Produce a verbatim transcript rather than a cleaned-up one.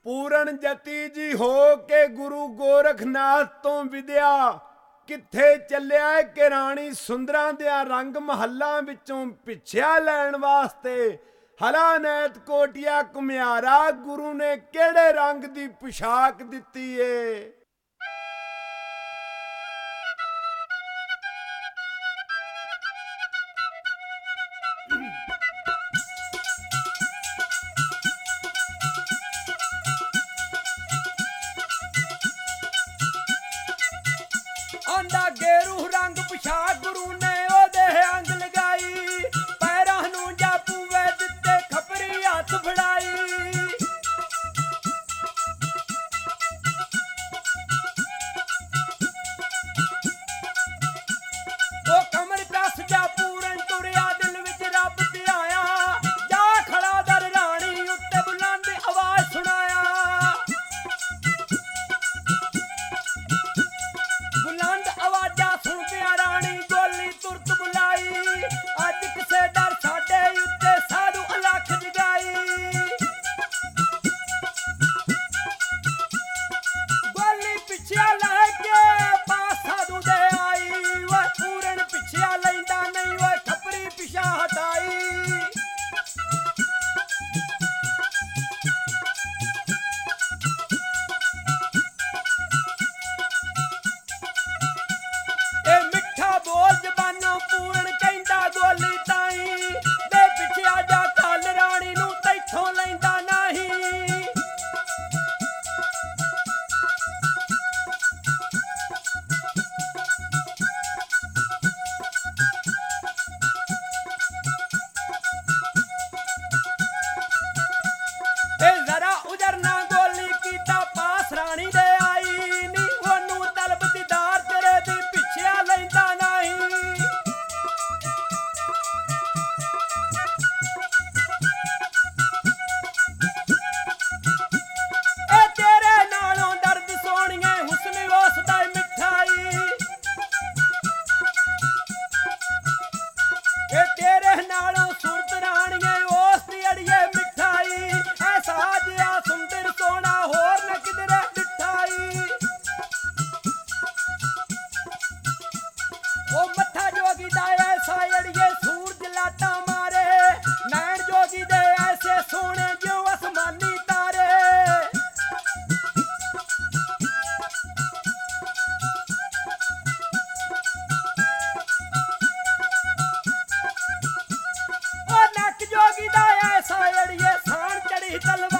ਪੂਰਨ ਜਤੀ ਜੀ ਹੋ ਕੇ ਗੁਰੂ ਗੋਰਖਨਾਥ ਤੋਂ ਵਿਦਿਆ ਕਿੱਥੇ ਚੱਲਿਆ ਕਿ ਰਾਣੀ ਸੁੰਦਰਾਂ ਦਿਆਂ ਰੰਗ ਮਹੱਲਾਂ ਵਿੱਚੋਂ ਪਿੱਛਿਆ ਲੈਣ ਵਾਸਤੇ। ਹਲਾ ਨੈਤ ਕੋਟਿਆ ਘੁਮਿਆਰਾ ਗੁਰੂ ਨੇ ਕਿਹੜੇ ਰੰਗ ਦੀ ਪੁਸ਼ਾਕ ਦਿੱਤੀ ਏ। ਆਂਦਾ ਗੇਰੂ ਰੰਗ ਪੁਸ਼ਾਕ ਗੁਰੂ ਨੇ ਉਹਦੇ ਅੰਗ ਲਗਾਈ, ਪੈਰਾਂ ਨੂੰ ਜਾ ਪੂਵੇ ਦਿੱਤੇ ਖਪਰੀ ਹੱਥ ਫੜਾਈ। ਉਹ ਕਮਰ ਕੱਸ ਜਾ ਪੂਰਨ ਤੁਰਿਆ ਦਿਲ ਵਿੱਚ ਰੱਬ ਧਿਆਇਆ, ਜਾ ਖੜਾ ਦਰ ਰਾਣੀ ਉੱਤੇ ਬੁਲੰਦ ਆਵਾਜ਼ ਸੁਣਾਇਆ। ਬੁਲੰਦ ਆਵਾਜ਼ਾਂ ਸੁਣਦਿਆਂ ਰਾਣੀ ਗੋਲੀ ਤੁਰਤ ਬੁਲਾਈ, ਅੱਜ ਕਿਸੇ ਦਰ ਸਾਡੇ ਉੱਤੇ ਸਾਧੂ ਅਲੱਖ ਜਗਾਈ। ਗੋਲੀ ਪਿੱਛੇ ਲੈ ਕੇ ਪਾਸ ਸਾਧੂ ਦੇ ਆਈ, ਵੇ ਪੂਰਨ ਪਿੱਛੇ ਲੈਂਦਾ ਨਹੀਂ ਵੇ ਖਪਰੀ ਪਿਛਾ ਹਟਾਈ। ਇਹ ਮਿੱਠਾ ਬੋਲ ਜ਼ਬਾਨੋਂ ਪੂਰਨ ਕਹਿੰਦਾ ਗੋਲੀ ਤਾਈ, ਦੇ ਪਿੱਛੇ ਜਾ ਕੱਲ ਰਾਣੀ ਨੂੰ ਤੈਥੋਂ ਲੈਂਦਾ ਨਹੀਂ। ਇਹ ਜ਼ਰਾ ਉਧਰ ਨਾ ਗੋਲੀ ਕੀਤਾ ਪਾਸ ਰਾਣੀ ਦੇ ਆਈ ਨੀ, ਉਹਨੂੰ ਤਲਬ ਦੀਦਾਰ ਤੇਰੇ ਦੀ ਪਿੱਛੇ ਲੈਂਦਾ ਨਹੀਂ। ਇਹ ਤੇਰੇ ਨਾਲੋਂ ਦਰਦ ਸੋਹਣੀਏ ਹੁਸਨ ਉਸ ਦਾ ਮਿੱਠਾਈ। ਇਹ ਤੇਰੇ ਨਾਲੋਂ ਸੁਰਤ ਰਾਣੀਏ ਉਸ ਦੀ ਅੜੀਏ ਮਿੱਠਾਈ, ਐਸਾ ਜਿਹਾ ਸੁੰਦਰ ਸੋਹਣਾ ਹੋਰ ਨਾ ਕਿਧਰੇ ਡਿਠਾਈ। ਉਹ ਮੱਥਾ ਜੋਗੀ ਦਾ ਐਸਾ ਅੜੀਏ ਸੂਰਜ ਲਾਟਾਂ ਮਾਰੇ, ਨੈਣ ਜੋਗੀ ਦੇ ਐਸੇ ਸੋਹਣੇ ਜਿਉਂ ਅਸਮਾਨੀ ਤਾਰੇ। ਉਹ ਨੱਕ ਜੋਗੀ ਦਾ ਐਸਾ ਅੜੀਏ ਸਾਣ ਚੜੀ ਤਲਵਾਰ।